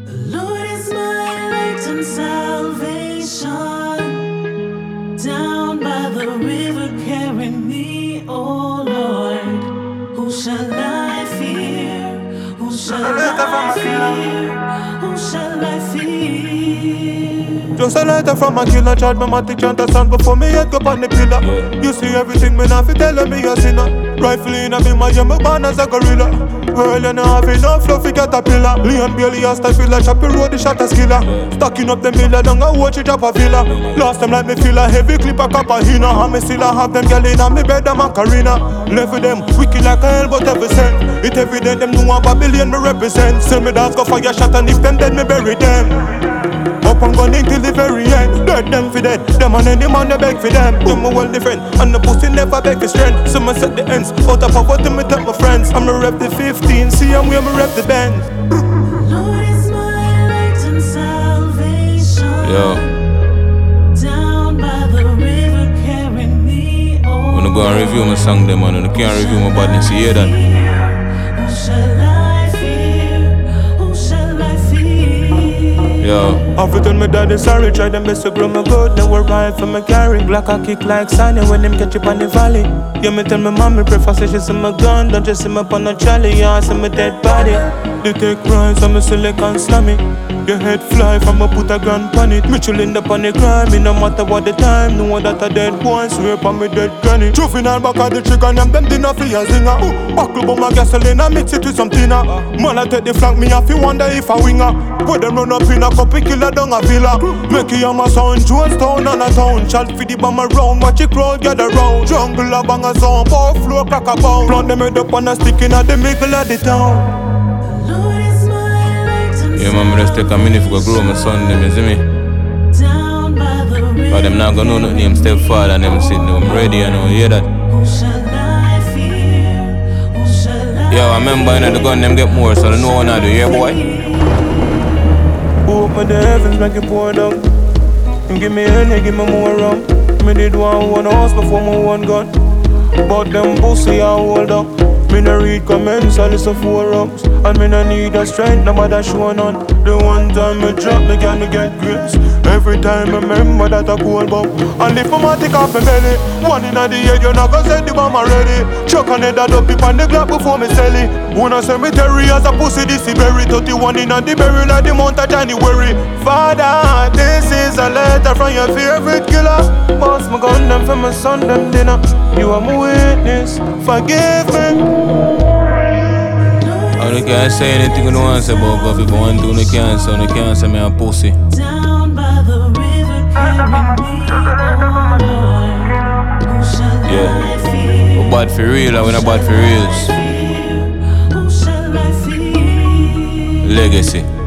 Lord is my light and salvation. Down by the river carry me, oh Lord. Who shall I fear? Who shall I fear? Who shall I fear? Just a letter from a killer, child, my matic chant a song before me head go on the pillar. You see everything, me not fi tell me a sinner. Rifle in a me, my born as a gorilla. Girl, you know have enough flow fi caterpillar. Leon Bailey as the filler, chop the road, the shot a skiller. Stacking up the miller, down a watch it drop a villa. Last time like me feel a heavy clip a cup a hina. And me still a have them gal in a me bed a Macarena. Left with them, wicked like a hell but every cent. It evident them know a Babylon me represent. Send me dance go fire shot and if them dead me bury them. Up and gunning till the very end. Dead them for dead. Them and any man they beg for them. Do me well different. And the pussy never beg for strength. So me set the ends. Out of poverty me take my friends. I'm a rep the 15. See I'm where me rep the Benz. Lord is my light and salvation. Yo, Down by the river carry me, oh when I go and review my song them man, and I can't review my badness, you hear that? Who shall I fear? Who shall I fear? Yo, I've tell me daddy sorry. Try them best to grow me good. They were right for me carry. Black I kick like Sunny when them catch up on the valley. Yeah, me tell me mommy prefer say she see my gun. Don't just see me up on a trolley. Yeah, see me dead body. They take rise and me silicon slammy. Your head fly from a put a gun pan it. Me chillin' up on the crime. Me no matter what the time. Know that a dead boy swear on me dead granny. Juvenile back at the trigger and them dinner for your zinger. Buckle bomb my gasoline and mix it with some tina. Man I take the flank me if you wonder if I winger. Put them run up in a couple killer down a villa. Make you my sound Jonestown and a town. Shot for the bomb around. Watch it crowd gather round. Jungle a bang a sound. Power flow crack a pound. Plant them head up on a stick in a the middle of the town. Lord is my light and yeah man, me just take a minute to go grow my son them, you see me? down by the river. But them not gonna know nothing, them stepfather and them sitting them ready, you know, you hear that? Who shall I fear? Who shall I Yo, I remember you know the gun them get more, so they know what I do, yeah boy? Open the heavens, make it pour down. And give me any, give me more rum. Me did one house before my one gun. But them pussy I hold up. Me no read comments, I listen forums. And me no need a strength, no matter show none. The one time me drop, me can get grips. Every time I remember that a cold bomb. And if I take off my belly, one in the head, you not gonna send the bomb already. Chuck on it, that up on the Glock before me sell it. Wanna cemetery as a pussy, this is berry. 31 in the berry like the month of January. Father, this is a letter from your favorite killer. Boss my gun them for my son, them dinner. You are my witness, forgive me. I can't say anything you don't want to say about Buffy, but one thing you can't say, you can't say me a pussy. down by the river carry me, oh Lord. Who shall I fear? We're bad for real, and we're not bad for reals. Who shall I fear? Legacy.